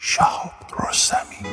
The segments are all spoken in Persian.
شهاب رستمی.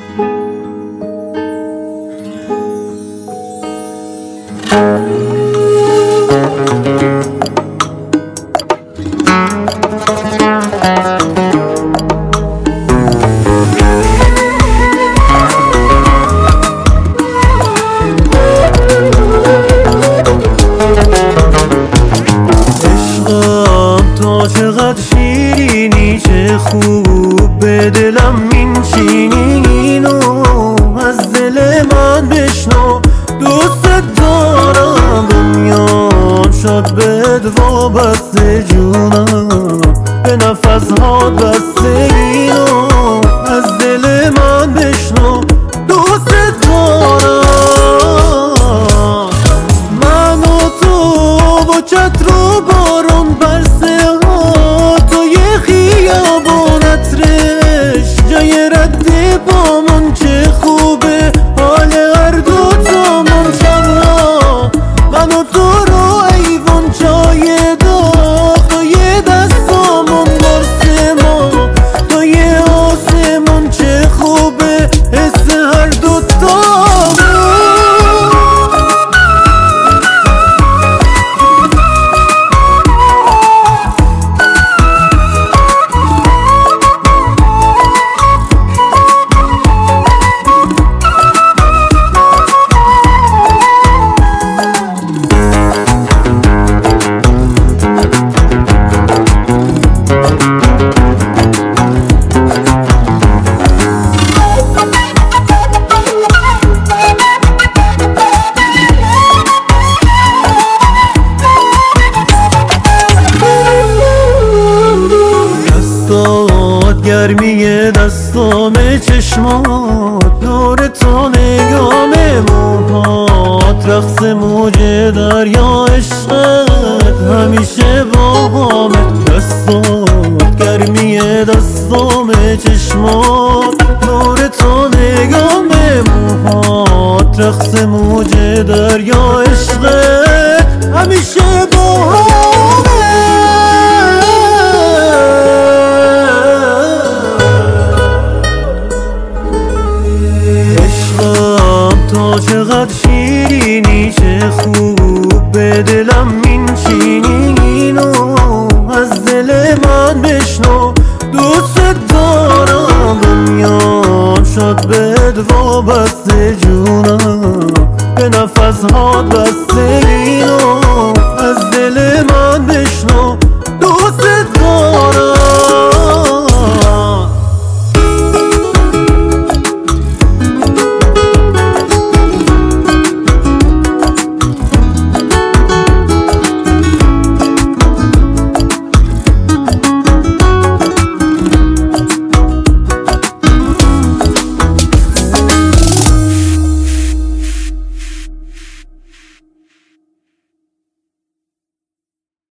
تو چقدر شیرینی، چه خوب به دلم مینشینی، اینو از دل من بشنو، دوست دارم دنیام شد بهت وابسته، جونم به نفس‌ها بسته، اینو از دل من بشنو، دوست دارم. من و تو با چتر و بارون برسه ها، توی خیابون عطرش جای رد بامون، چه خوبه حال هر دوتامون. شبها من و تو رو ایوان چای داغ، توی دستامون برسه ما، توی آسمون چه خوبه حس هر دوتامون. گرمی دستام، چشمات نور تو، نگام موهات رقص موج دریا، عشقت همیشه باهامه. دستات گرمی دستام، چشمات نور تو، نگام موهات رقص موج دریا، عشقت همیشه باهامه. تو چقدر شیرینی، چه خوب به دلم مینشینی، اینو از دل من بشنو، دوست دارم دنیام شد بهت وابسته، جونم به نفس‌هات بسته.